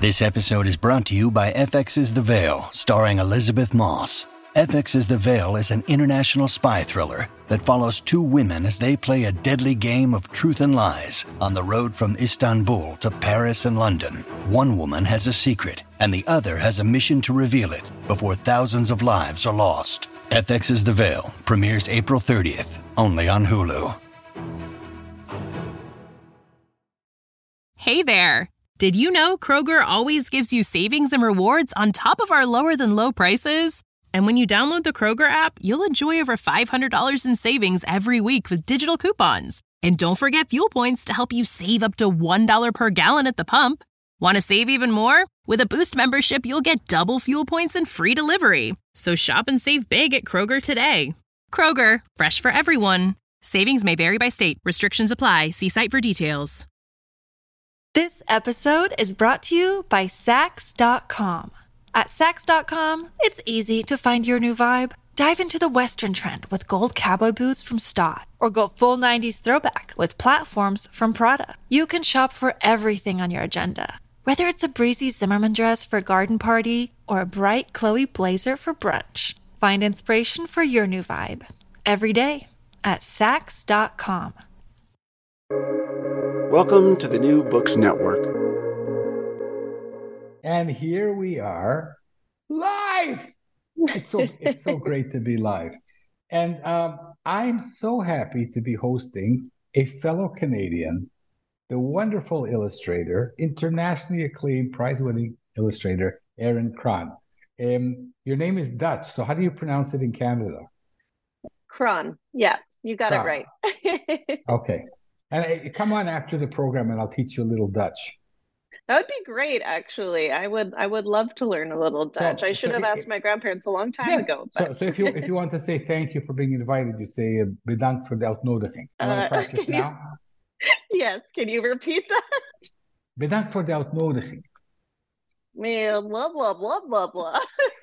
This episode is brought to you by FX's The Veil, starring Elizabeth Moss. FX's The Veil is an international spy thriller that follows two women as they play a deadly game of truth and lies on the road from Istanbul to Paris and London. One woman has a secret, and the other has a mission to reveal it before thousands of lives are lost. FX's The Veil premieres April 30th, only on Hulu. Hey there! Did you know Kroger always gives you savings and rewards on top of our lower-than-low prices? And when you download the Kroger app, you'll enjoy over $500 in savings every week with digital coupons. And don't forget fuel points to help you save up to $1 per gallon at the pump. Want to save even more? With a Boost membership, you'll get double fuel points and free delivery. So shop and save big at Kroger today. Kroger, fresh for everyone. Savings may vary by state. Restrictions apply. See site for details. This episode is brought to you by Sax.com. At Sax.com, it's easy to find your new vibe. Dive into the Western trend with gold cowboy boots from Stott, or go full 90s throwback with platforms from Prada. You can shop for everything on your agenda, whether it's a breezy Zimmermann dress for a garden party or a bright Chloe blazer for brunch. Find inspiration for your new vibe every day at Sax.com. Welcome to the New Books Network. And here we are, live. It's so great to be live. And I'm so happy to be hosting a fellow Canadian, the wonderful illustrator, internationally acclaimed prize-winning illustrator, Erin Kron. Your name is Dutch, so how do you pronounce it in Canada? Kron. Yeah, you got Kron. it right. Okay. And come on after the program and I'll teach you a little Dutch. That would be great, actually. I would love to learn a little Dutch. I should have asked my grandparents a long time ago. But... So if you want to say thank you for being invited, you say bedankt voor de uitnodiging. You want to practice now? Yes. Can you repeat that? Bedankt voor de uitnodiging. Blah, blah, blah, blah, blah.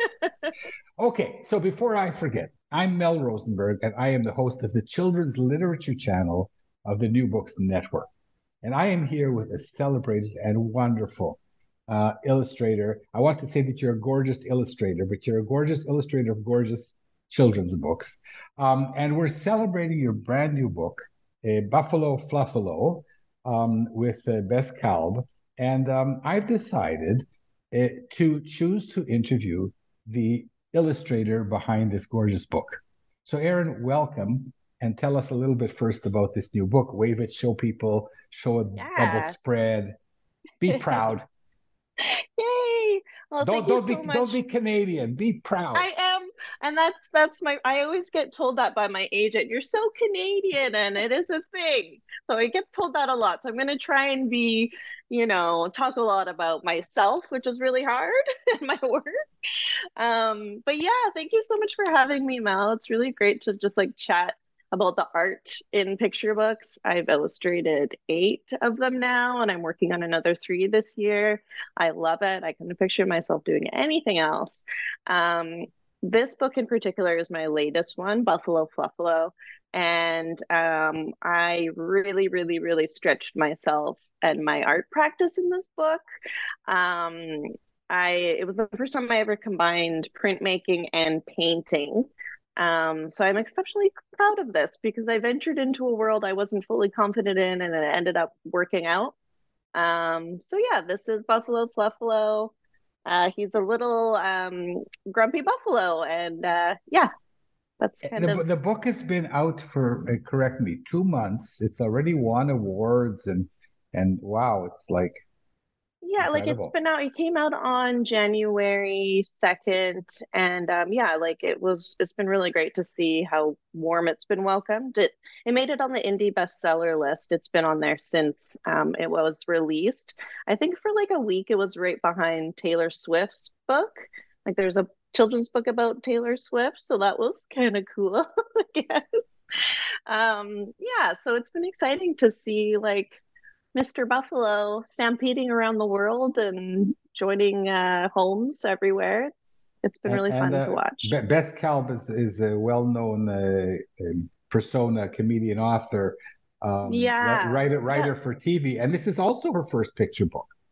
Okay, so before I forget, I'm Mel Rosenberg, and I am the host of the Children's Literature Channel of the New Books Network. And I am here with a celebrated and wonderful illustrator. I want to say that you're a gorgeous illustrator, but you're a gorgeous illustrator of gorgeous children's books. And we're celebrating your brand new book, Buffalo Fluffalo, with Bess Kalb. And I've decided to choose to interview the illustrator behind this gorgeous book. So Erin, welcome. And tell us a little bit first about this new book. Wave it, show people, show a double spread. Be proud. Yay! Well, thank you so much. Don't be Canadian. Be proud. I am, and that's my. I always get told that by my agent. You're so Canadian, and it is a thing. So I get told that a lot. So I'm going to try and be, talk a lot about myself, which is really hard in my work. But yeah, thank you so much for having me, Mel. It's really great to just chat about the art in picture books. I've illustrated 8 of them now, and I'm working on another 3 this year. I love it. I couldn't picture myself doing anything else. This book in particular is my latest one, Buffalo Fluffalo. And I really, really, really stretched myself and my art practice in this book. It was the first time I ever combined printmaking and painting. So I'm exceptionally proud of this because I ventured into a world I wasn't fully confident in, and it ended up working out. So yeah, this is Buffalo Fluffalo. He's a little grumpy buffalo, and yeah, that's kind of... The book has been out for, correct me, 2 months. It's already won awards, and wow, it's like... Yeah, incredible. It's been out. It came out on January 2nd, and it's been really great to see how warm it's been welcomed. It made it on the indie bestseller list. It's been on there since it was released. I think for a week it was right behind Taylor Swift's book. There's a children's book about Taylor Swift, so that was kind of cool, I guess. Yeah, so it's been exciting to see Mr. Buffalo stampeding around the world and joining homes everywhere. It's been really fun to watch. Bess Kalb is a well-known persona, comedian, author, writer for TV, and this is also her first picture book.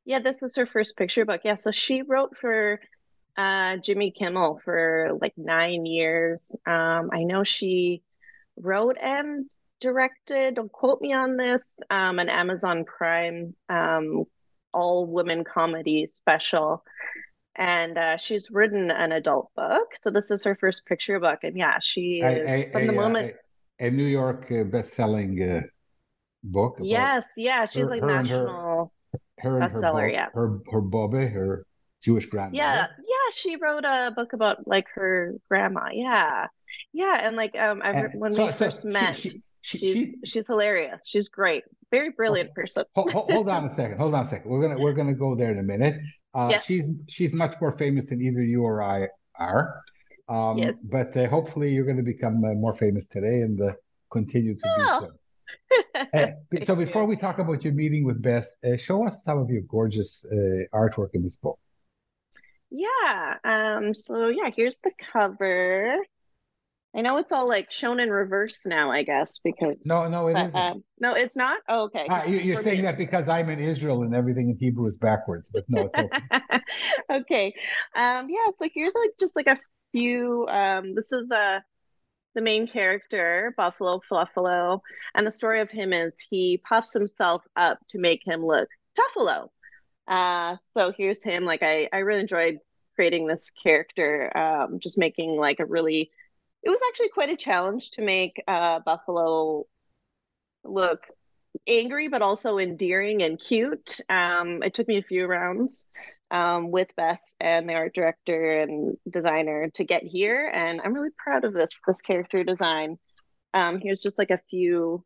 Yeah, this is her first picture book. Yeah, so she wrote for Jimmy Kimmel for like 9 years. I know she wrote and directed, don't quote me on this, an Amazon Prime all women comedy special. And she's written an adult book. So this is her first picture book. And yeah, she is from the moment. A New York best-selling book about Yes, yeah, she's like her and her national her and her bestseller. Yeah. her Bobby, her Jewish Yeah, grandmother. yeah, she wrote a book about like her grandma. Yeah. Yeah, and like And when we so first met, she she's hilarious. She's great. Very okay. brilliant person. Hold on a second. Hold on a second. We're gonna go there in a minute. Yeah. She's much more famous than either you or I are. Yes. But hopefully you're going to become more famous today and continue to do Oh. so. Thank So before you. we talk about your meeting with Bess, show us some of your gorgeous artwork in this book. Yeah. So yeah, here's the cover. I know it's all like shown in reverse now, I guess, because No, it but isn't. no, it's not. Oh, okay, because You're for saying me that because I'm in Israel and everything in Hebrew is backwards, but no, it's okay. okay. Yeah, so here's like just like a few this is the main character, Buffalo Fluffalo, and the story of him is he puffs himself up to make him look Tuffalo. So here's him. Like I really enjoyed creating this character, just making like a really it was actually quite a challenge to make Buffalo look angry but also endearing and cute. It took me a few rounds with Bess and the art director and designer to get here, and I'm really proud of this character design. Here's just like a few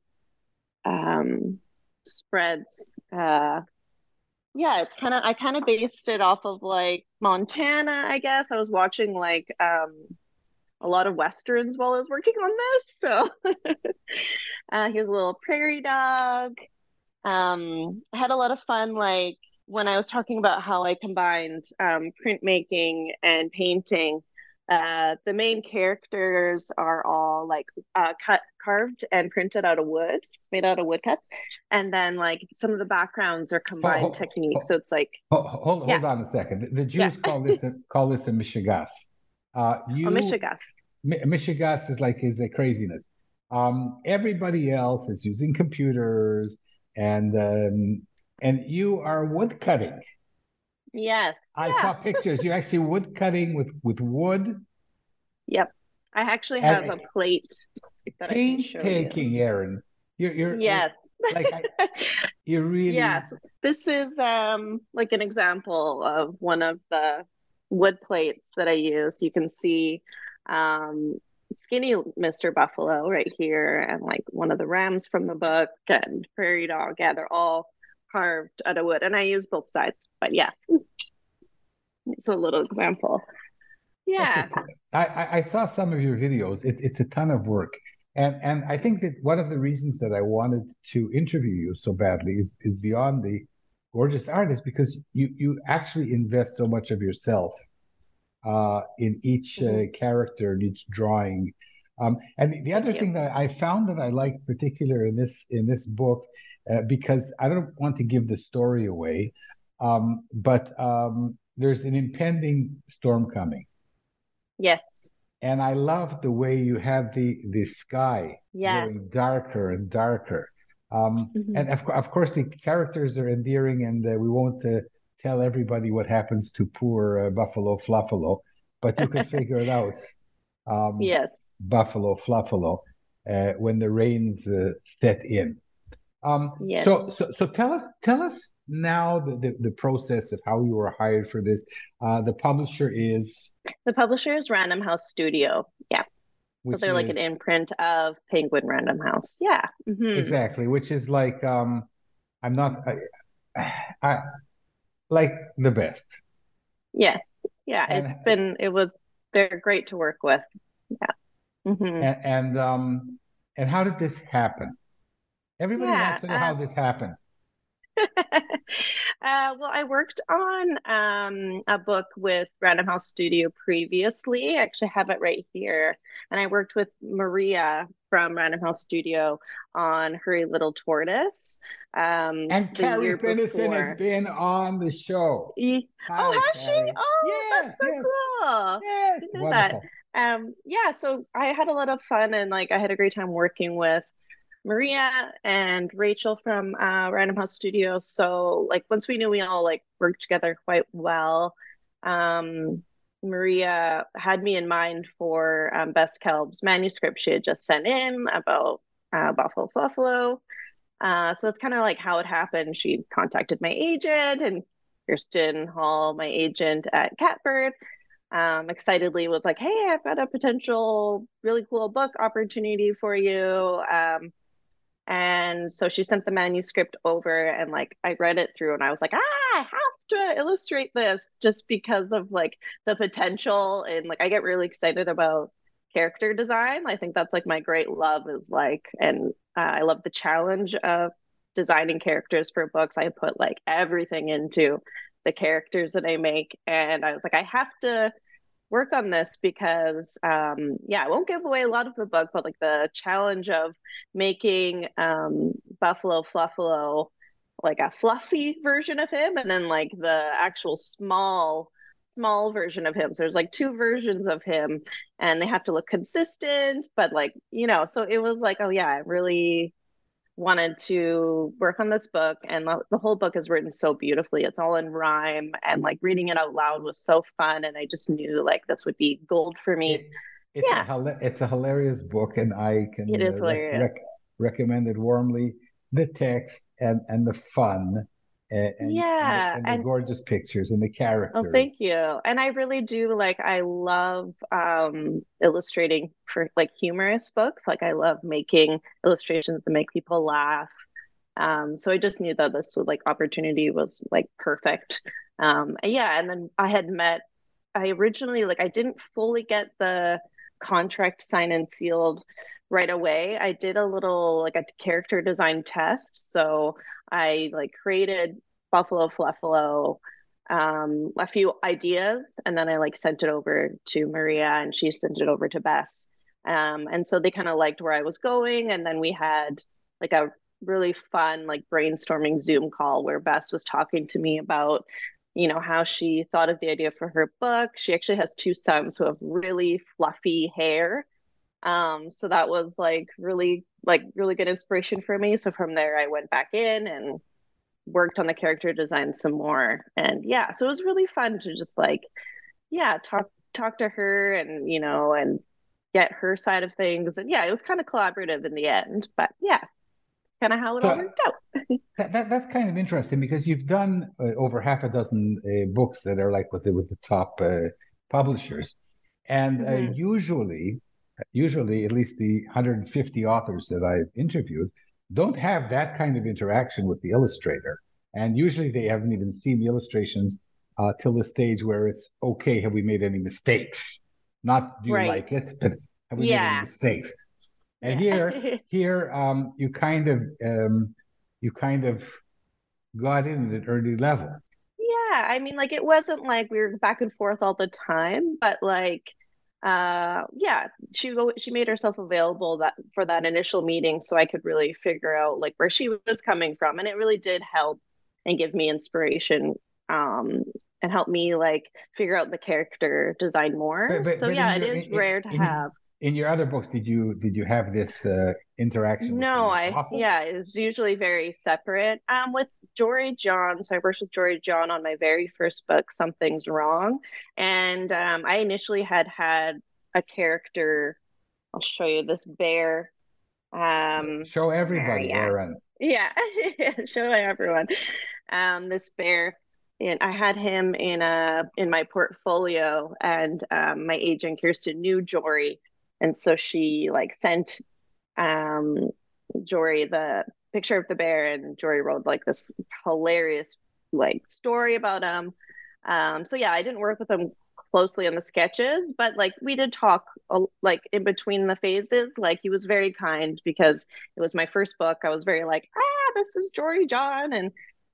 spreads. Yeah, it's kind of I kind of based it off of like Montana, I guess. I was watching like a lot of westerns while I was working on this, so here's a little prairie dog. I had a lot of fun, like when I was talking about how I combined printmaking and painting. The main characters are all like carved and printed out of wood. It's made out of woodcuts, and then like some of the backgrounds are combined Hold, techniques. So it's like, yeah, hold on a second. The yeah. Jews call this a mishigas. Oh, You Michigas. Michigas is a craziness. Everybody else is using computers and you are wood cutting. Yes, I yeah, saw pictures. You're actually wood cutting with wood yep. I actually have and a plate that I can show you. painstaking, Aaron. You're Yes. like you really. Yes. This is like an example of one of the wood plates that I use. You can see um skinny Mr. Buffalo right here and like one of the rams from the book and prairie dog. Yeah, they're all carved out of wood. And I use both sides. But yeah, it's a little example. Okay, Yeah. I saw some of your videos. It's a ton of work, and I think that one of the reasons that I wanted to interview you so badly is beyond the gorgeous art, is because you actually invest so much of yourself in each Mhm. character, in each drawing. And the Thank other you. thing that I found that I like particular in this book, because I don't want to give the story away, but there's an impending storm coming. Yes. And I love the way you have the sky Yeah. going darker and darker. Mhm. And of course, the characters are endearing, and we won't tell everybody what happens to poor Buffalo Fluffalo, but you can figure it out. Um, Yes. Buffalo Fluffalo, when the rains set in. Yes. So tell us now the process of how you were hired for this. The publisher is, The publisher is Random House Studio. Yeah. So which they're like an is imprint of Penguin Random House. Yeah. exactly, which is like I'm not I like the best. Yes. Yeah. And They're great to work with. Yeah. hmm and and and how did this happen? Everybody wants Yeah. to know how this happened. Well, I worked on a book with Random House Studio previously. I actually have it right here. And I worked with Maria from Random House Studio on Hurry Little Tortoise And the Carrie year Finison has before. been on the show. Oh, Hi, has she? Carrie. Oh, Yes, that's so yes, cool. yes. Didn't know that. Wonderful. Yeah, so I had a lot of fun and like I had a great time working with Maria and Rachel from Random House Studio. So like once we knew we all like worked together quite well, um, Maria had me in mind for Bess Kelb's manuscript she had just sent in about Buffalo Fluffalo. So that's kind of like how it happened. She contacted my agent and Kirsten Hall, my agent at Catbird, excitedly was like, "Hey, I've got a potential really cool book opportunity for you." And so she sent the manuscript over, and like I read it through, and I was like, I have to illustrate this just because of like the potential. And like I get really excited about character design. I think that's like my great love is like, and I love the challenge of designing characters for books. I put like everything into the characters that I make, and I was like, I have to work on this because yeah, I won't give away a lot of the book, but like the challenge of making Buffalo Fluffalo like a fluffy version of him and then like the actual small version of him. So there's like two versions of him and they have to look consistent, but like, so it was like, oh yeah, I really wanted to work on this book, and the whole book is written so beautifully. It's all in rhyme, and like reading it out loud was so fun, and I just knew like this would be gold for me. It, it's Yeah, it's a hilarious book, and I it can is hilarious. recommend it warmly. The text and the fun, Yeah, and the and gorgeous pictures and the oh, characters. thank you. And I really do like, I love illustrating for like humorous books. Like I love making illustrations that make people laugh. So I just knew that this would like opportunity was like perfect. Yeah, and then I originally like I didn't fully get the contract signed and sealed right away. I did a little like a character design test. So I like created Buffalo Fluffalo, a few ideas, and then I like sent it over to Maria and she sent it over to Bess. And so they kind of liked where I was going. And then we had like a really fun like brainstorming Zoom call where Bess was talking to me about, how she thought of the idea for her book. She actually has two sons who have really fluffy hair. So that was like really good inspiration for me. So from there I went back in and worked on the character design some more. And yeah, so it was really fun to just like, yeah, talk to her and, and get her side of things. And yeah, it was kind of collaborative in the end. But yeah, it's kind of how it all So worked out. that's kind of interesting because you've done over half a dozen books that are like with the top publishers, and Mhm. usually at least the 150 authors that I've interviewed don't have that kind of interaction with the illustrator, and usually they haven't even seen the illustrations till the stage where it's okay. Have we made any mistakes? Not do you Right. like it, but have we made any Yeah. mistakes? And Yeah. here, you kind of got in at an early level. Yeah, I mean, like it wasn't like we were back and forth all the time, but like, yeah, she made herself available that for that initial meeting, so I could really figure out like where she was coming from, and it really did help and give me inspiration, um, and help me like figure out the character design more. So But in yeah, it your is rare to have. in your other books, did you have this interaction with No, the author? yeah, it was usually very separate. With Jory John, so I worked with Jory John on my very first book, Something's Wrong. And I initially had a character, I'll show you this bear. Show There, everybody, yeah. Aaron. Yeah, show everyone. This bear. And I had him in my portfolio, and my agent Kirsten knew Jory, and so she like sent um Jory the picture of the bear, and Jory wrote like this hilarious like story about him. So yeah, I didn't work with him closely on the sketches, but like we did talk like in between the phases. Like he was very kind because it was my first book. I was very like, this is Jory John, and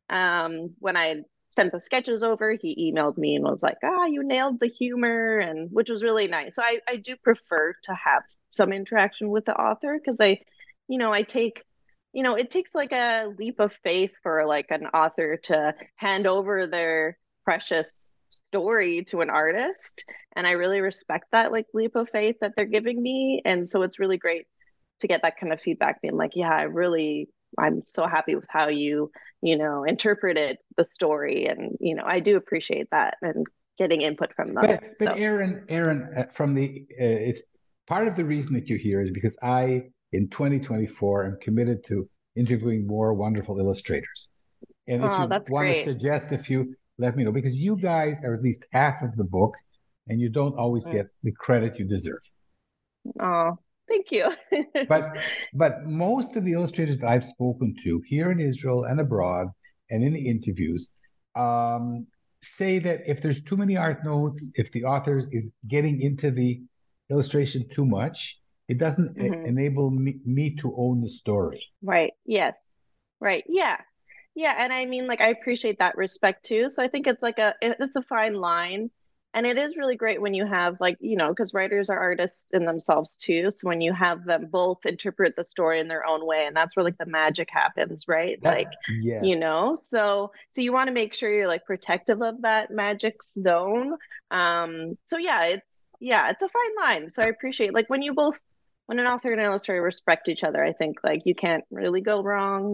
When I sent the sketches over, he emailed me and was like, you nailed the humor, and which was really nice. So I do prefer to have some interaction with the author because I take, it takes like a leap of faith for like an author to hand over their precious story to an artist. And I really respect that like leap of faith that they're giving me. And so it's really great to get that kind of feedback, being like, yeah, I'm so happy with how you interpreted the story. And, I do appreciate that and getting input from them. But Aaron, from it's part of the reason that you're here is because in 2024, am committed to interviewing more wonderful illustrators. And if you that's want great. to suggest a few, let me know, because you guys are at least half of the book and you don't always get the credit you deserve. Oh, thank you. But most of the illustrators that I've spoken to here in Israel and abroad and in the interviews say that if there's too many art notes, if the author is getting into the illustration too much, it doesn't enable me to own the story. Right. Yes. Right. Yeah. Yeah. And I mean, like, I appreciate that respect too. So I think it's like it's a fine line. And it is really great when you have like, because writers are artists in themselves too. So when you have them both interpret the story in their own way, and that's where like the magic happens, right? Yes. So you want to make sure you're like protective of that magic zone. So yeah, it's a fine line. So I appreciate like when an author and an illustrator respect each other, I think like you can't really go wrong,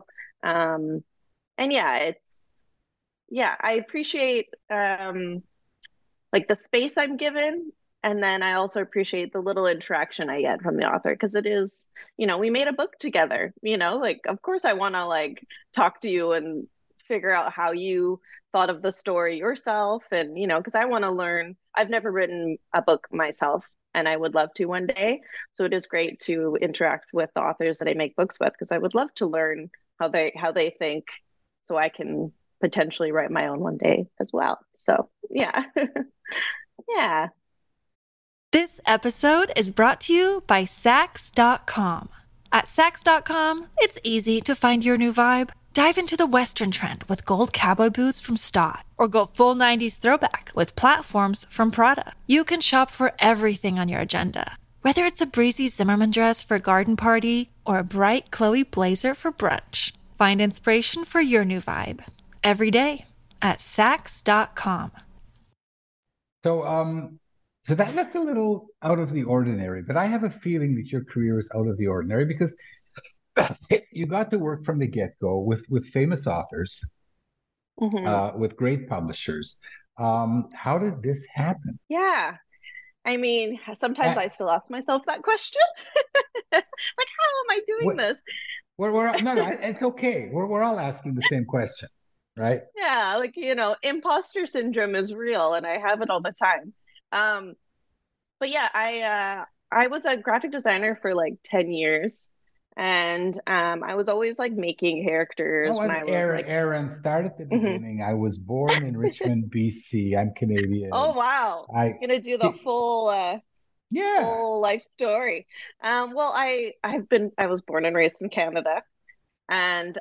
and I appreciate, like the space I'm given. And then I also appreciate the little interaction I get from the author because it is, we made a book together, like, of course I want to like talk to you and figure out how you thought of the story yourself. And, because I want to learn. I've never written a book myself and I would love to one day. So it is great to interact with the authors that I make books with because I would love to learn how they think so I can potentially write my own one day as well. So yeah. Yeah. This episode is brought to you by Sax.com. At Sax.com, it's easy to find your new vibe. Dive into the Western trend with gold cowboy boots from Stott, or go full 90s throwback with platforms from Prada. You can shop for everything on your agenda, whether it's a breezy Zimmermann dress for a garden party or a bright Chloe blazer for brunch. Find inspiration for your new vibe every day at Sax.com. So that's a little out of the ordinary, but I have a feeling that your career is out of the ordinary because you got to work from the get-go with famous authors, with great publishers. How did this happen? Yeah. I mean, sometimes I still ask myself that question. Like, how am I doing this? No, it's okay. We're all asking the same question, right? Yeah, like, imposter syndrome is real and I have it all the time. But yeah, I was a graphic designer for like 10 years. And I was always like making characters when I was like Aaron, start at the beginning. I was born in Richmond, BC. I'm Canadian. Oh wow. I'm gonna do the full life story. Well, I was born and raised in Canada. And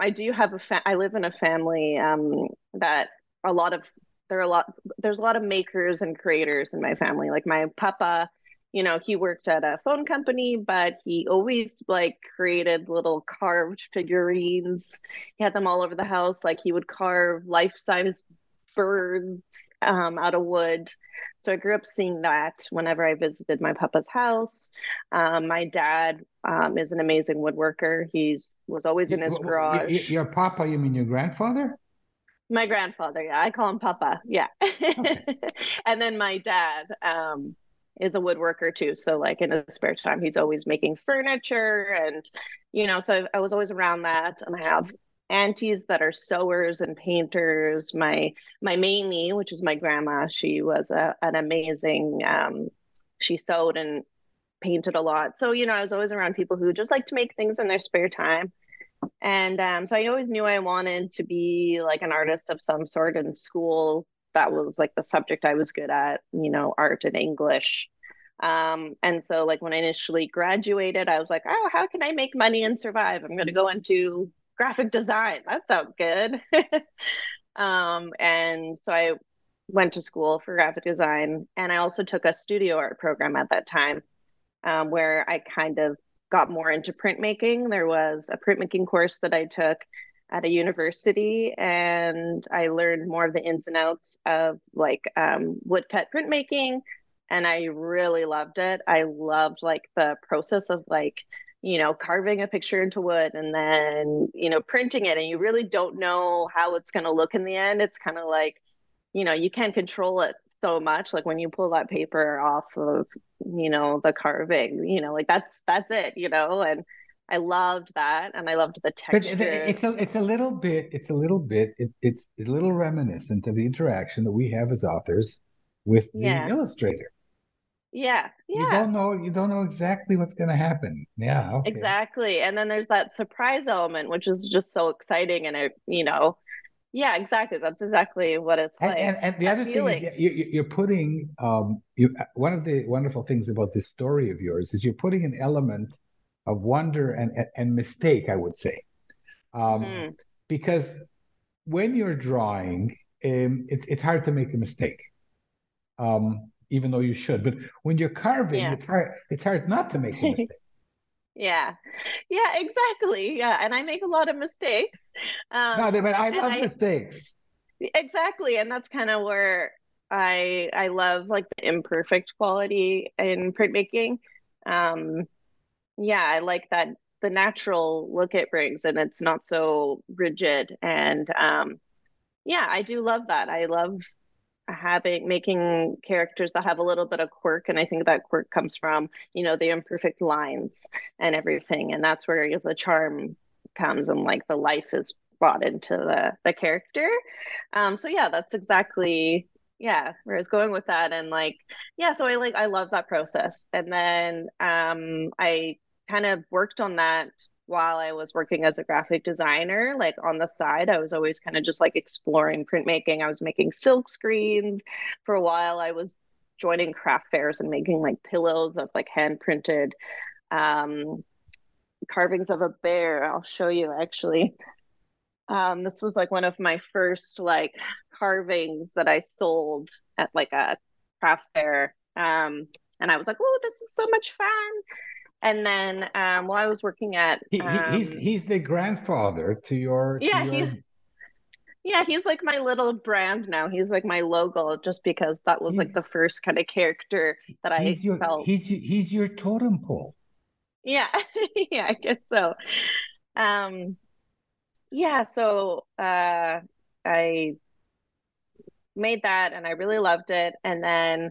I live in a family that there's a lot of makers and creators in my family. Like my papa, he worked at a phone company, but he always like created little carved figurines. He had them all over the house. Like he would carve life-size birds out of wood. So I grew up seeing that whenever I visited my papa's house. My dad is an amazing woodworker. Was always in his garage. Your papa, you mean your grandfather? My grandfather, yeah. I call him Papa, yeah. Okay. And then my dad is a woodworker too. So like in his spare time, he's always making furniture and, so I was always around that. And I have aunties that are sewers and painters. My Mamie, which is my grandma, she was an amazing, she sewed and painted a lot. So, I was always around people who just like to make things in their spare time. And so I always knew I wanted to be like an artist of some sort in school. That was like the subject I was good at, art and English. And so like when I initially graduated, I was like, oh, how can I make money and survive? I'm going to go into graphic design. That sounds good. And so I went to school for graphic design, and I also took a studio art program at that time, where I kind of got more into printmaking. There was a printmaking course that I took at a university, and I learned more of the ins and outs of like woodcut printmaking, and I really loved it. I loved like the process of like, carving a picture into wood and then, printing it, and you really don't know how it's going to look in the end. It's kind of like, you can't control it so much. Like when you pull that paper off of, the carving, like that's it, and I loved that. And I loved the But texture. it's a little bit, it's a little reminiscent of the interaction that we have as authors with the Yeah. illustrator. Yeah. You Yeah. don't know exactly what's going to happen. Yeah, okay. Exactly. And then there's that surprise element, which is just so exciting. And yeah, exactly. That's exactly what it's like. And the That other thing feeling. is you're putting one of the wonderful things about this story of yours is you're putting an element of wonder and mistake, I would say, Mhm. because when you're drawing, it's hard to make a mistake, even though you should. But when you're carving, Yeah. it's hard not to make a mistake. Yeah. Yeah, exactly. Yeah. And I make a lot of mistakes. No, but I And love mistakes. exactly. And that's kind of where I love like the imperfect quality in printmaking. Um, yeah, I like that the natural look it brings, and it's not so rigid. And yeah, I do love that. I love making characters that have a little bit of quirk, and I think that quirk comes from the imperfect lines and everything, and that's where the charm comes, and like the life is brought into the character. So yeah, that's exactly, yeah, where I was going with that. And like, yeah, so I love that process. And then I kind of worked on that while I was working as a graphic designer. Like on the side, I was always kind of just like exploring printmaking. I was making silk screens for a while. I was joining craft fairs and making like pillows of like hand printed um, carvings of a bear. I'll show you actually. This was like one of my first like carvings that I sold at like a craft fair. And I was like, oh, this is so much fun. And then while I was working at He's the grandfather to your yeah, he's like my little brand now. He's like my logo, just because that was he's like the first kind of character that I felt. he's your totem pole. Yeah, yeah, I guess so. Um, yeah, so I made that and I really loved it. And then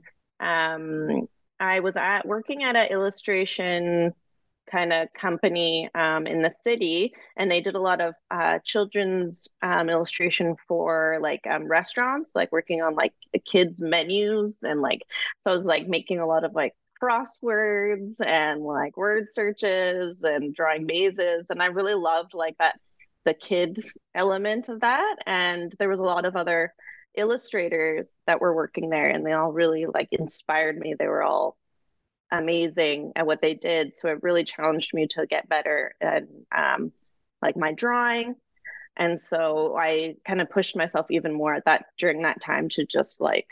I was working at an illustration kind of company in the city, and they did a lot of children's illustration for like restaurants, like working on like kids' menus, and like so I was like making a lot of like crosswords and like word searches and drawing mazes, and I really loved like that the kid element of that. And there was a lot of other illustrators that were working there, and they all really like inspired me. They were all amazing at what they did, so it really challenged me to get better at like my drawing. And so I kind of pushed myself even more at that during that time to just like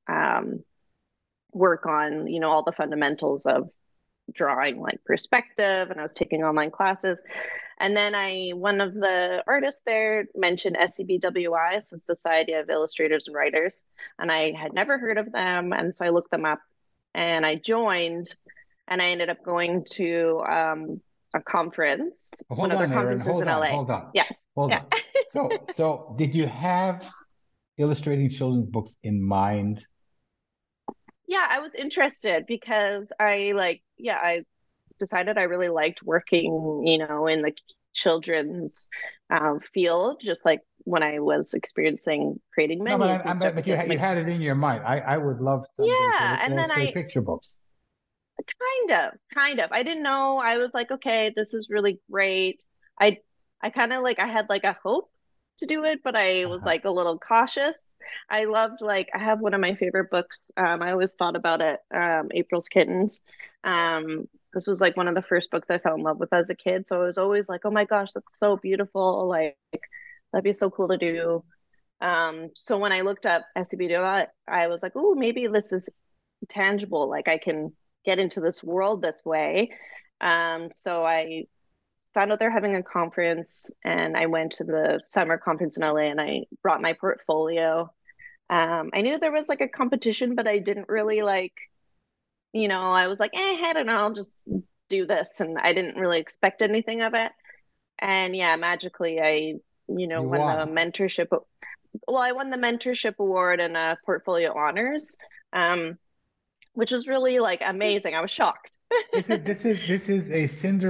work on all the fundamentals of drawing, like perspective, and I was taking online classes. And then one of the artists there mentioned SCBWI, so Society of Illustrators and Writers, and I had never heard of them, and so I looked them up and I joined, and I ended up going to a conference, one of their conferences in LA. Hold on. Yeah. Hold on. So did you have illustrating children's books in mind? Yeah, I was interested because I decided I really liked working, in the children's field, just like when I was experiencing creating menus and stuff. But you had it in your mind. I would love someday Yeah, to and then illustrate picture books. Kind of. I didn't know. I was like, okay, this is really great. I kind of like I had like a hope to do it, but I was like a little cautious. I loved like I have one of my favorite books. I always thought about it, April's Kittens. this was like one of the first books I fell in love with as a kid. So I was always like, oh my gosh, that's so beautiful. Like that'd be so cool to do. So when I looked up SCBWI, I was like, oh, maybe this is tangible. Like I can get into this world this way. So I found out they're having a conference, and I went to the summer conference in LA, and I brought my portfolio. I knew there was like a competition, but I didn't really like, I was like, I don't know, I'll just do this. And I didn't really expect anything of it. And yeah, magically I, won the mentorship. Well, I won the mentorship award and portfolio honors, which was really like amazing. I was shocked. This is a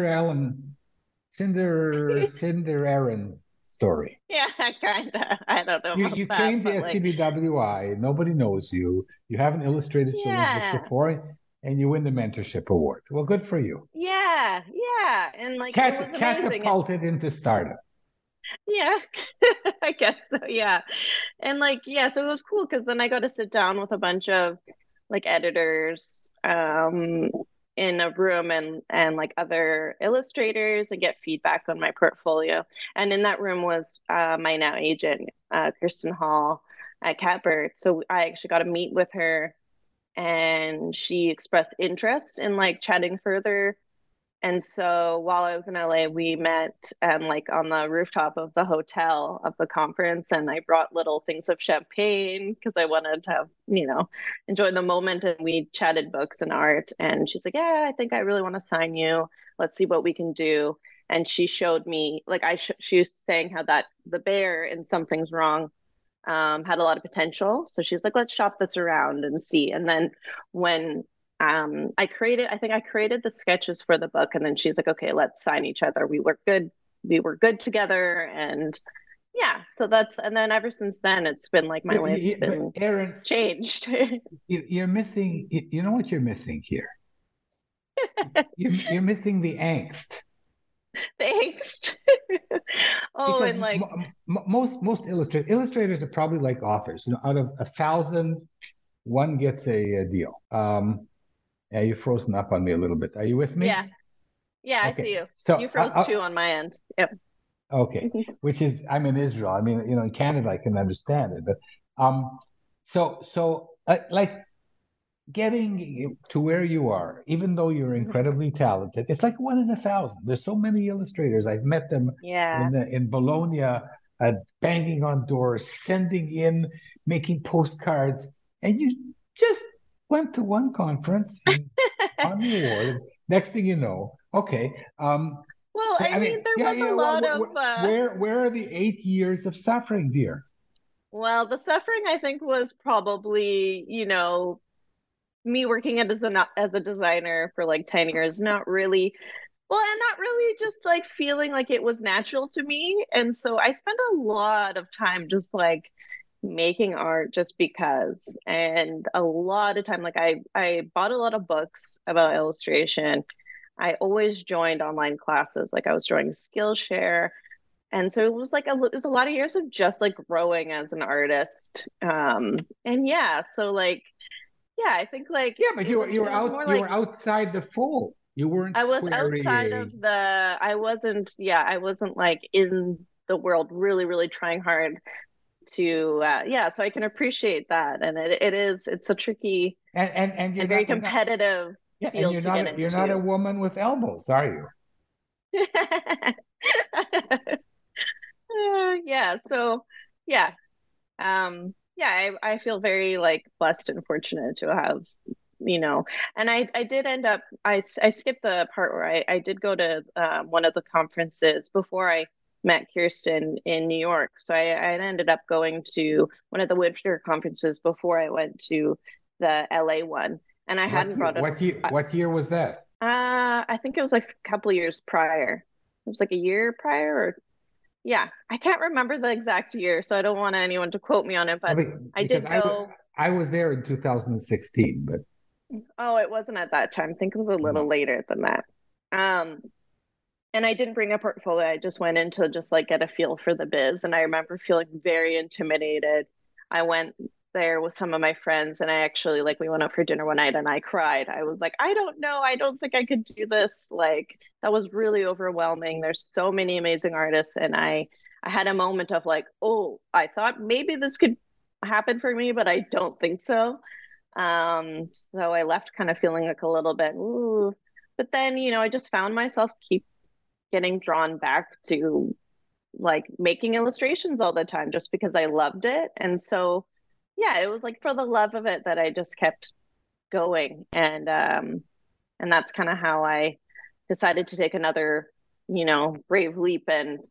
Cinderella story. Yeah, kind of. I don't know. You came to SCBWI. Nobody knows you. You haven't illustrated children's books before, and you win the mentorship award. Well, good for you. Yeah, and like it was amazing. Catapulted into stardom. Yeah, I guess so. Yeah, and like so it was cool because then I got to sit down with a bunch of like editors in a room and like other illustrators and get feedback on my portfolio. And in that room was my now agent, Kirsten Hall at Catbird. So I actually got to meet with her, and she expressed interest in like chatting further. And so while I was in LA, we met and like on the rooftop of the hotel of the conference, and I brought little things of champagne because I wanted to have, enjoy the moment. And we chatted books and art, and she's like, yeah, I think I really want to sign you. Let's see what we can do. And she showed me, like she was saying how that the bear in Something's Wrong had a lot of potential. So she's like, let's shop this around and see. And then when I think I created the sketches for the book, and then she's like, okay, let's sign each other. We were good together. And yeah, so and then ever since then, it's been like my life's been Erin, changed. You're missing, you know what you're missing here? You're missing the angst. The angst. Oh, because and like most illustrators are probably like authors. Out of 1,000, one gets a deal. Yeah, you've frozen up on me a little bit. Are you with me? Yeah, okay. I see you. So you froze too on my end. Yep. Okay, which is I'm in Israel. I mean, in Canada I can understand it, but so like getting to where you are, even though you're incredibly talented, it's like 1 in 1,000. There's so many illustrators. I've met them in Bologna, banging on doors, sending in, making postcards, and you just went to one conference and won the award. Next thing you know, okay. Well, I mean there was a lot of where are the 8 years of suffering, dear? Well, the suffering I think was probably, me working as a designer for like 10 years, not really just like feeling like it was natural to me. And so I spent a lot of time just like making art just because, and a lot of time like I bought a lot of books about illustration. I always joined online classes, like I was joining Skillshare, and so it was like it was a lot of years of just like growing as an artist. And so like I think like but you were outside the fold. You weren't. I was outside of I wasn't like in the world really really trying hard to so I can appreciate that. And it's a tricky and very competitive field to get into. You're not a woman with elbows, are you? I feel very like blessed and fortunate to have, and I did end up I skipped the part where I did go to one of the conferences before I met Kirsten in New York. So I ended up going to one of the winter conferences before I went to the LA one. And I hadn't brought up. What year was that? I think it was like a couple of years prior. It was like a year prior, I can't remember the exact year, so I don't want anyone to quote me on it, but I did go. I was there in 2016, but. Oh, it wasn't at that time. I think it was a little later than that. And I didn't bring a portfolio. I just went in to just like get a feel for the biz. And I remember feeling very intimidated. I went there with some of my friends, and I actually, like, we went out for dinner one night and I cried. I was like, I don't know, I don't think I could do this. Like, that was really overwhelming. There's so many amazing artists, and I had a moment of like, oh, I thought maybe this could happen for me, but I don't think so. So I left kind of feeling like a little bit, ooh. But then, I just found myself keep getting drawn back to like making illustrations all the time just because I loved it. And so, yeah, it was like for the love of it that I just kept going. And that's kind of how I decided to take another, brave leap and,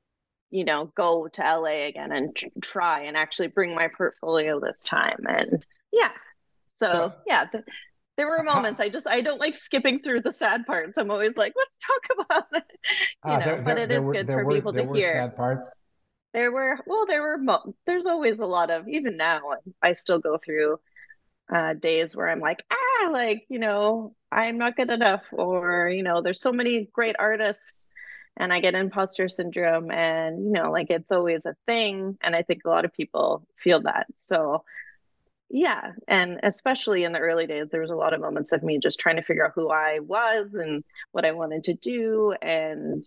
go to LA again and try and actually bring my portfolio this time. And yeah, so yeah, there were moments I don't like skipping through the sad parts. I'm always like, let's talk about it, but it is good for people to hear. Sad parts. There's always a lot of, even now, I still go through days where I'm like, I'm not good enough, or, there's so many great artists and I get imposter syndrome, and, like, it's always a thing. And I think a lot of people feel that. So yeah. And especially in the early days, there was a lot of moments of me just trying to figure out who I was and what I wanted to do, and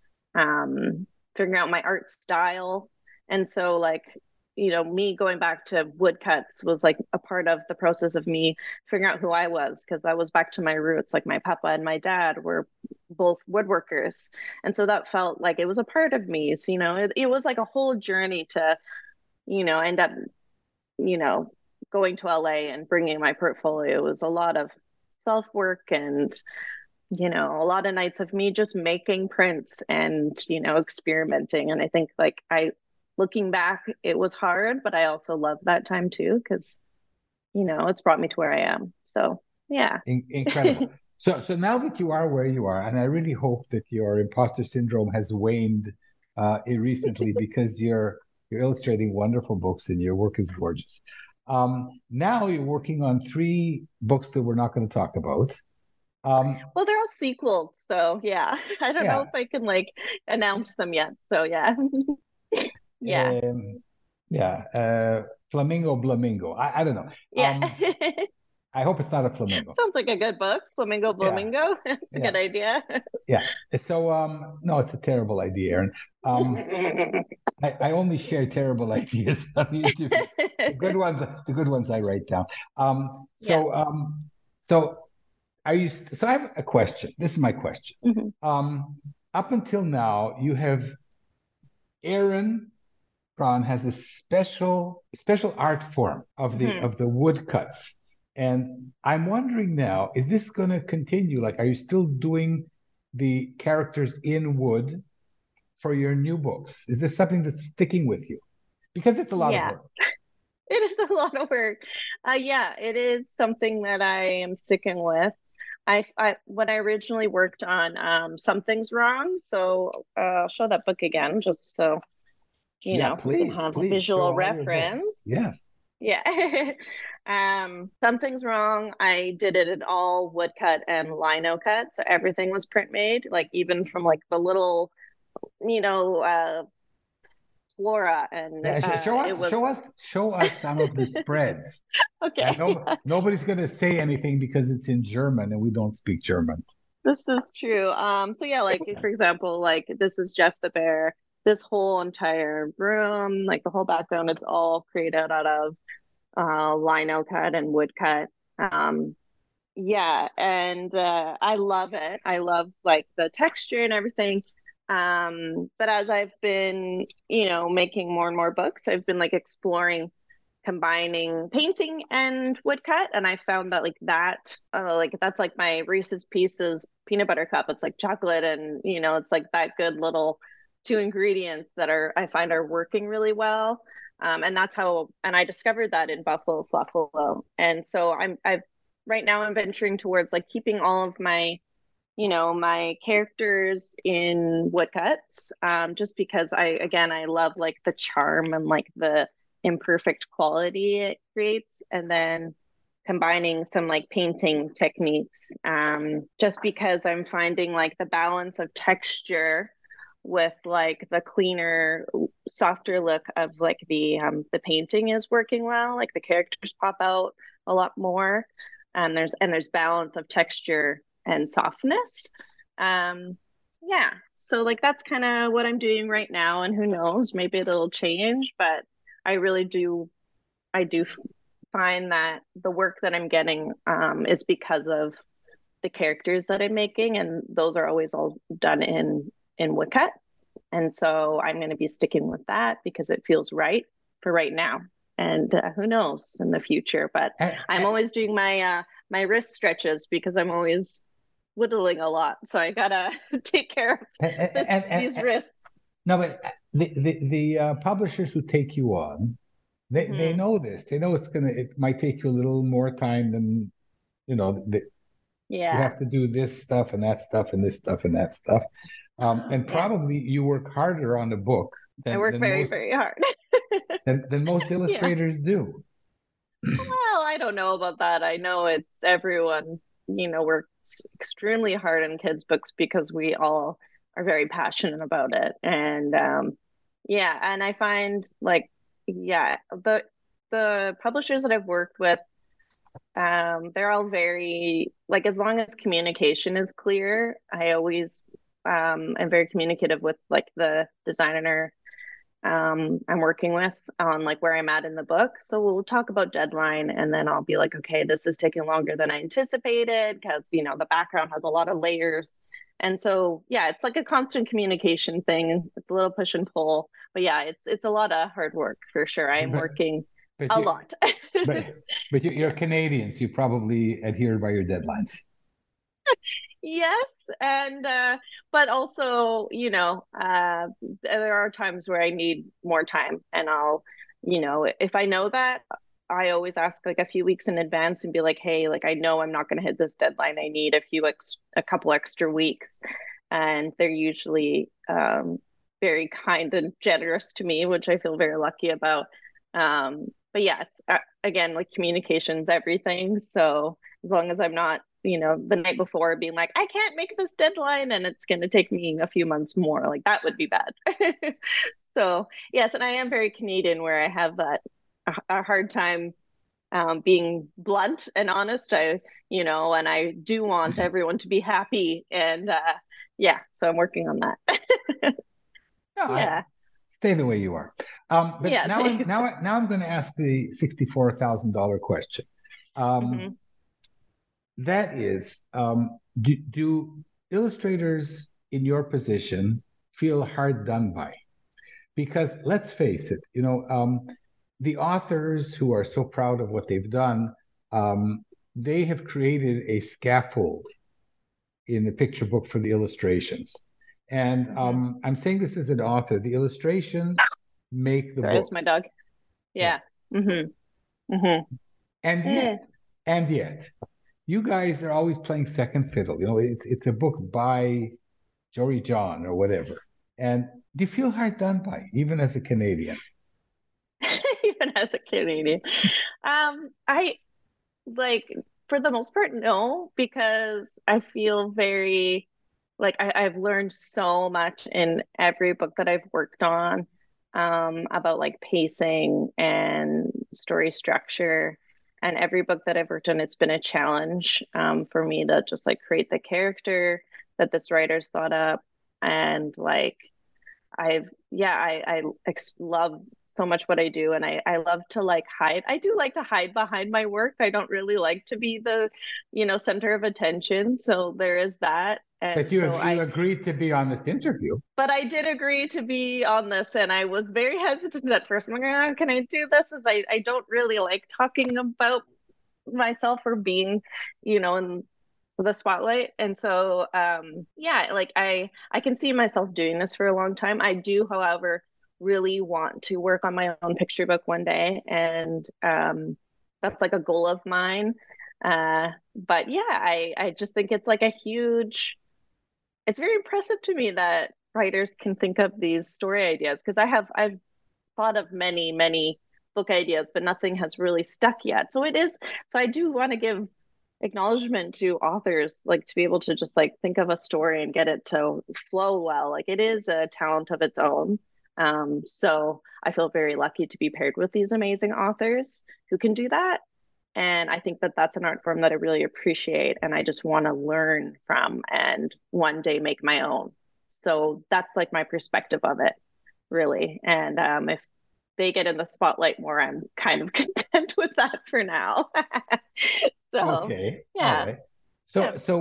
figuring out my art style. And so, like, me going back to woodcuts was like a part of the process of me figuring out who I was, because that was back to my roots. Like, my papa and my dad were both woodworkers. And so that felt like it was a part of me. So, it was like a whole journey to, end up, going to LA and bringing my portfolio. It was a lot of self-work and, a lot of nights of me just making prints and, experimenting. And I think, like, looking back, it was hard, but I also love that time too, because, it's brought me to where I am. So yeah. Incredible. So now that you are where you are, and I really hope that your imposter syndrome has waned recently, because you're illustrating wonderful books and your work is gorgeous. Now you're working on 3 books that we're not going to talk about. Well, they're all sequels, so yeah. I don't know if I can like announce them yet. So yeah. Flamingo Blamingo. I don't know. Yeah. I hope it's not a flamingo. Sounds like a good book. Flamingo Blamingo. It's a good idea. Yeah. So no, it's a terrible idea, Erin. I only share terrible ideas on YouTube. The good ones I write down. So are you? So I have a question. This is my question. Mm-hmm. Up until now, you have Erin Prawn has a special art form of the woodcuts, and I'm wondering now, is this going to continue? Like, are you still doing the characters in wood for your new books? Is this something that's sticking with you? Because it's a lot of work. It is a lot of work. It is something that I am sticking with. When I originally worked on Something's Wrong, so I'll show that book again just so please, have a visual reference. Yeah. Something's Wrong, I did it in all woodcut and lino cut, so everything was print made, like even from like the little flora, and show us some of the spreads. Okay. Nobody's going to say anything because it's in German and we don't speak German. This is true. So yeah, like for example, like this is Jeff the Bear. This whole entire room, like the whole background, it's all created out of lino cut and wood cut. And I love it. I love like the texture and everything. But as I've been, making more and more books, I've been like exploring combining painting and woodcut, and I found that that's like my Reese's Pieces peanut butter cup. It's like chocolate, and it's like that good little 2 ingredients that I find are working really well. And that's how, and I discovered that in Buffalo Fluffalo. And so right now I'm venturing towards like keeping all of my, my characters in woodcuts, just because I love like the charm and like the imperfect quality it creates, and then combining some like painting techniques, just because I'm finding like the balance of texture with like the cleaner, softer look of like the painting is working well. Like the characters pop out a lot more, and there's balance of texture and softness. Yeah, so like that's kind of what I'm doing right now, and who knows, maybe it'll change, but I really do I do find that the work that I'm getting is because of the characters that I'm making, and those are always all done in woodcut. And so I'm going to be sticking with that because it feels right for right now. And who knows in the future? But I'm always doing my my wrist stretches because I'm always whittling a lot, so I gotta take care of these wrists. No, but the publishers who take you on, they know this. They know it might take you a little more time than, you have to do this stuff and that stuff and this stuff and that stuff. And probably you work harder on the book I work very hard. than most illustrators do. Well, I don't know about that. I know it's everyone, works extremely hard on kids' books because we all are very passionate about it. And and I find like, the publishers that I've worked with, they're all very, like, as long as communication is clear, I always am very communicative with like the designer I'm working with on like where I'm at in the book. So we'll talk about deadline, and then I'll be like, okay, this is taking longer than I anticipated because, the background has a lot of layers. And so, it's like a constant communication thing. It's a little push and pull, but it's a lot of hard work for sure. I am working a lot. but you're Canadians. You probably adhere by your deadlines. Yes, and but also, there are times where I need more time, and I'll, if I know that, I always ask like a few weeks in advance and be like, hey, like I know I'm not going to hit this deadline. I need a couple extra weeks, and they're usually very kind and generous to me, which I feel very lucky about. But it's again, like communication's everything. So as long as I'm not, the night before being like, I can't make this deadline and it's going to take me a few months more, like that would be bad. So yes, and I am very Canadian, where I have that a hard time being blunt and honest. And I do want everyone to be happy, and so I'm working on that. Stay the way you are. But now I'm going to ask the $64,000 question. That is, do illustrators in your position feel hard done by? Because let's face it, the authors who are so proud of what they've done, they have created a scaffold in the picture book for the illustrations. And I'm saying this as an author, the illustrations make the book. That's my dog. Yeah. And yet, you guys are always playing second fiddle. It's a book by Jory John or whatever. And do you feel hard done by, even as a Canadian? Even as a Canadian, I like, for the most part, no, because I feel very like I've learned so much in every book that I've worked on about like pacing and story structure. And every book that I've worked on, it's been a challenge for me to just like create the character that this writer's thought up. And like, I love so much what I do, and I love to like hide. I do like to hide behind my work. I don't really like to be the, center of attention. So there is that. And but you agreed to be on this interview. But I did agree to be on this, and I was very hesitant at first. I'm like, can I do this? As I don't really like talking about myself or being, in the spotlight. And so, like I can see myself doing this for a long time. I do, however, really want to work on my own picture book one day, and that's like a goal of mine. But I just think it's like it's very impressive to me that writers can think of these story ideas, because I've thought of many book ideas, but nothing has really stuck yet. So I do want to give acknowledgement to authors, like to be able to just like think of a story and get it to flow well. Like it is a talent of its own. So I feel very lucky to be paired with these amazing authors who can do that. And I think that that's an art form that I really appreciate and I just want to learn from and one day make my own. So that's like my perspective of it, really. And if they get in the spotlight more, I'm kind of content with that for now. So, Okay. All yeah, right. yeah. So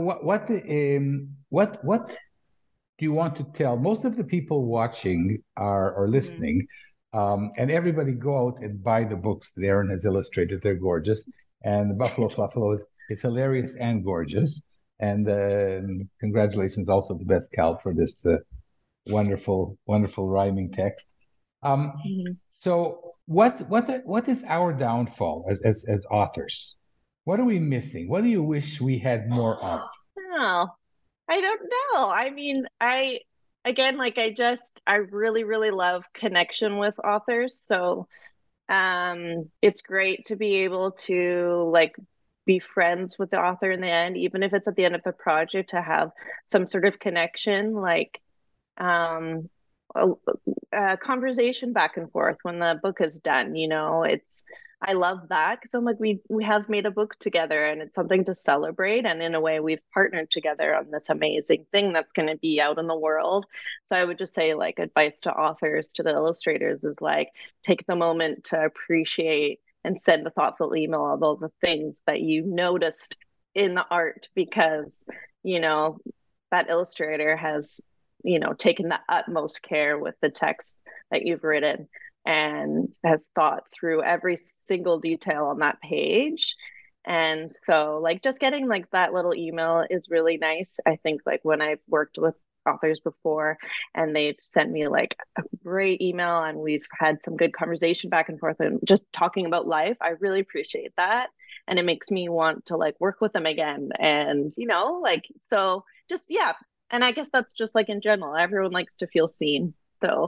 what do you want to tell? Most of the people watching are or Mhm. listening, and everybody go out and buy the books that Aaron has illustrated. They're gorgeous, and the Buffalo Fluffalo is hilarious and gorgeous. And congratulations also to Beth Cal for this wonderful rhyming text. Mhm. So what is our downfall as authors? What are we missing? What do you wish we had more of? Oh, I don't know. I mean, I again, like I really, really love connection with authors. So it's great to be able to like be friends with the author in the end, even if it's at the end of the project, to have some sort of connection, like um a, a conversation back and forth when the book is done. It's I love that because I'm like we have made a book together and it's something to celebrate, and in a way we've partnered together on this amazing thing that's going to be out in the world. So I would just say like advice to authors, to the illustrators, is like take the moment to appreciate and send a thoughtful email of all the things that you noticed in the art, because you know that illustrator has taken the utmost care with the text that you've written and has thought through every single detail on that page. And so like just getting like that little email is really nice. I think like when I've worked with authors before and they've sent me like a great email and we've had some good conversation back and forth and just talking about life, I really appreciate that. And it makes me want to like work with them again. And like so just yeah. And I guess that's just like in general, everyone likes to feel seen. So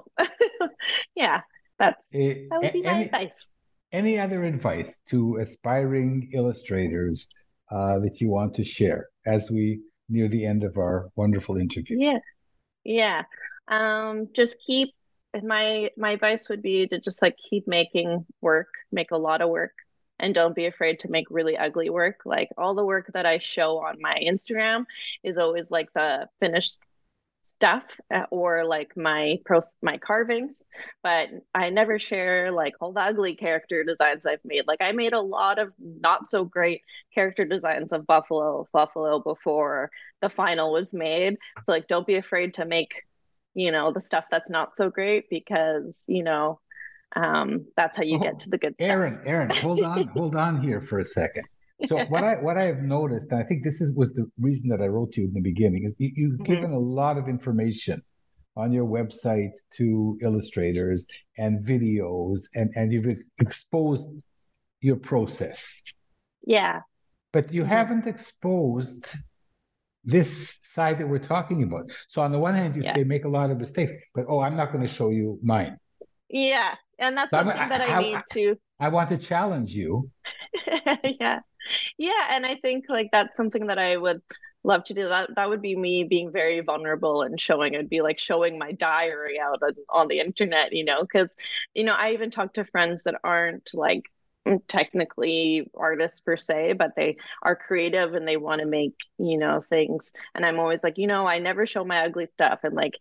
yeah, that's Eh, that would be my Any advice. any other advice to aspiring illustrators that you want to share as we near the end of our wonderful interview? Yeah, yeah. Just keep my advice would be to just like keep making work, make a lot of work, and don't be afraid to make really ugly work. Like all the work that I show on my Instagram is always like the finished stuff, or like my carvings, but I never share like all the ugly character designs I've made. Like I made a lot of not so great character designs of Buffalo before the final was made. So like don't be afraid to make the stuff that's not so great, because that's how you get Oh, to the good stuff. Aaron, hold on here for a second. So what I have noticed, and I think was the reason that I wrote to you in the beginning, is you've Mhm. given a lot of information on your website to illustrators and videos, and you've exposed your process, Yeah. but you Mhm. haven't exposed this side that we're talking about. So on the one hand, you Yeah. say make a lot of mistakes, but oh, I'm not going to show you mine. Yeah, and that's So something that I need to I want to challenge you. yeah. Yeah, and I think like that's something that I would love to do. That would be me being very vulnerable and showing. It'd be like showing my diary out on the internet, because I even talk to friends that aren't like technically artists per se, but they are creative and they want to make, things. And I'm always like, I never show my ugly stuff. And like,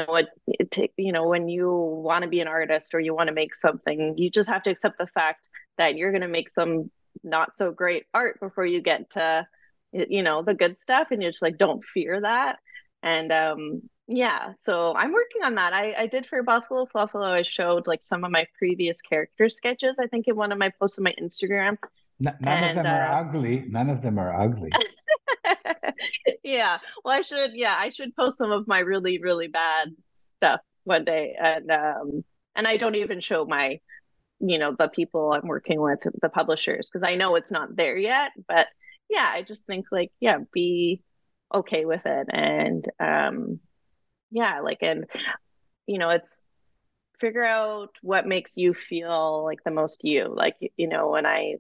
when you want to be an artist or you want to make something, you just have to accept the fact that you're going to make some not so great art before you get to the good stuff, and you're just like don't fear that. And yeah, so I'm working on that. I did for Buffalo Fluffalo, I showed like some of my previous character sketches, I think, in one of my posts on my Instagram. None of And them are ugly. None of them are ugly. yeah, well I should post some of my really really bad stuff one day. And I don't even show my the people I'm working with, the publishers, because I know it's not there yet. But yeah, I just think like, yeah, be okay with it. And yeah, like, and it's figure out what makes you feel like the most you. Like, when I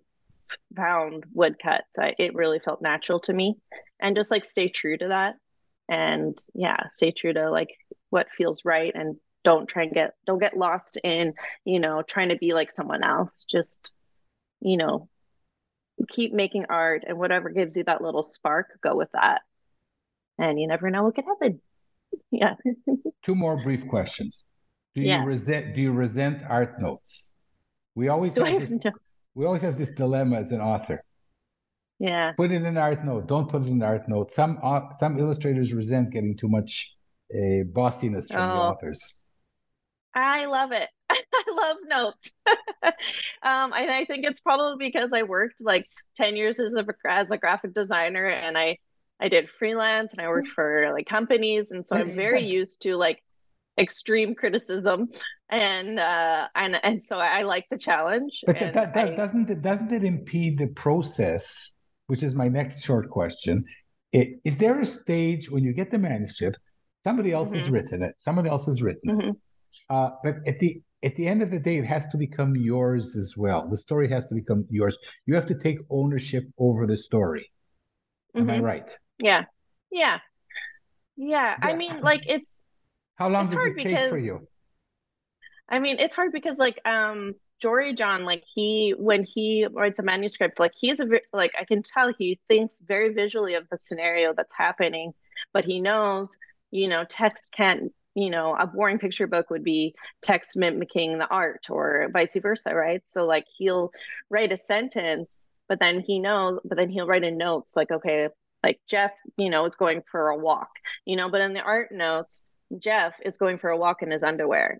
found woodcuts. It really felt natural to me, and just like stay true to that, and yeah, stay true to like what feels right, and don't get lost in, trying to be like someone else. Just, you know, keep making art, and whatever gives you that little spark, go with that. And you never know what could happen. Yeah. Two more brief questions. Do you Yeah. resent art notes? We always Do have I? this we always have this dilemma as an author. Yeah. Put it in an art note. Don't put it in an art note. Some illustrators resent getting too much bossiness from the Oh, authors. I love it. I love notes. I think it's probably because I worked like 10 years as a graphic designer, and I did freelance, and I worked for like companies, and so I'm very used to like extreme criticism, and so I like the challenge. But And doesn't it impede the process? Which is my next short question. Is there a stage when you get the manuscript, somebody else has written it, someone else has written it, but at the end of the day, it has to become yours as well. The story has to become yours. You have to take ownership over the story. Am I right? Yeah. Yeah. Yeah. I mean, like How long it's does hard this take for because you? I mean, it's hard because like Jory John, like when he writes a manuscript, like he's like I can tell he thinks very visually of the scenario that's happening, but he knows, text can't, a boring picture book would be text mimicking the art or vice versa, right? So like he'll write a sentence, but then he'll write in notes like, okay, like Jeff, is going for a walk, but in the art notes, Jeff is going for a walk in his underwear,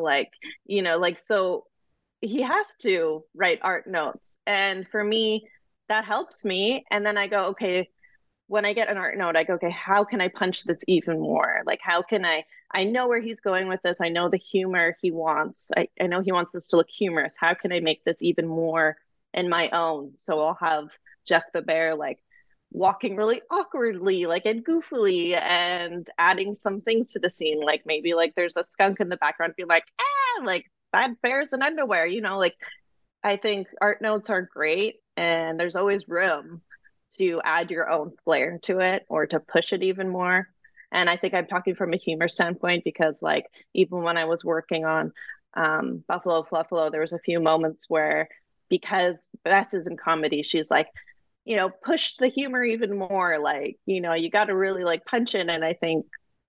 so he has to write art notes. And for me, that helps me. And then I go, okay, when I get an art note, I go, okay, how can I punch this even more? Like, how can I know where he's going with this. I know the humor he wants. I know he wants this to look humorous. How can I make this even more in my own? So I'll have Jeff the bear, like, walking really awkwardly, like, and goofily, and adding some things to the scene, like maybe like there's a skunk in the background, be like, like that bear's in underwear, like I think art notes are great, and there's always room to add your own flair to it or to push it even more. And I think I'm talking from a humor standpoint because, like, even when I was working on Buffalo Fluffalo, there was a few moments where, because Bess is in comedy, she's like, push the humor even more. Like, you got to really like punch it. And I think,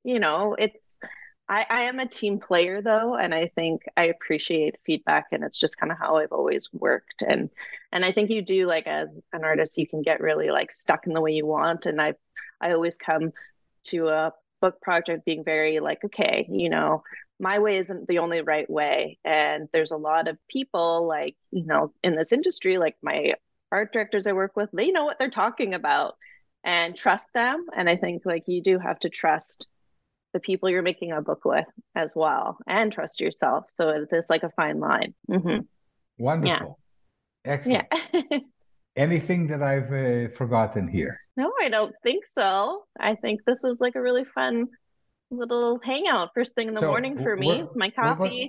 I am a team player though. And I think I appreciate feedback, and it's just kind of how I've always worked. And I think you do, like, as an artist, you can get really like stuck in the way you want. And I always come to a book project being very like, okay, my way isn't the only right way. And there's a lot of people, like, in this industry, like my art directors I work with, they know what they're talking about, and trust them. And I think, like, you do have to trust the people you're making a book with as well, and trust yourself. So it's like a fine line. Wonderful. Yeah. Excellent. Yeah. Anything that I've forgotten here? No, I don't think so. I think this was like a really fun little hangout first thing in the morning for me. My coffee.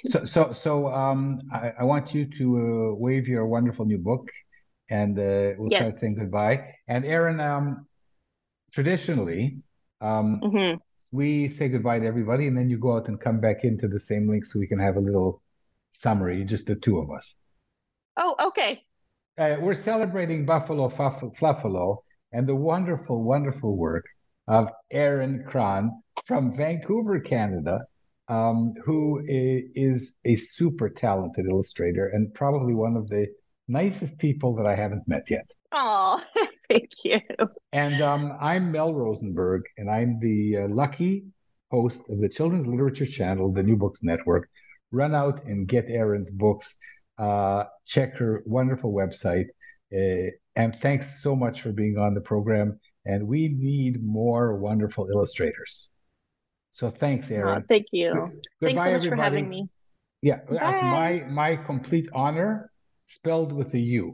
I want you to wave your wonderful new book, and we'll start saying goodbye. And Erin, traditionally, we say goodbye to everybody, and then you go out and come back into the same link so we can have a little summary, just the two of us. Oh, okay. We're celebrating Buffalo Fluffalo and the wonderful, wonderful work of Erin Krahn from Vancouver, Canada, who is a super talented illustrator and probably one of the nicest people that I haven't met yet. Oh, thank you. And I'm Mel Rosenberg, and I'm the lucky host of the Children's Literature Channel, the New Books Network. Run out and get Erin's books. Check her wonderful website. And thanks so much for being on the program. And we need more wonderful illustrators. So thanks, Erin. Oh, thank you. Thanks so much for having me. Yeah, my complete honor, spelled with a U.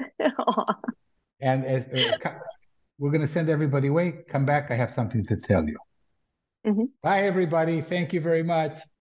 And we're going to send everybody away. Come back. I have something to tell you. Bye, everybody. Thank you very much.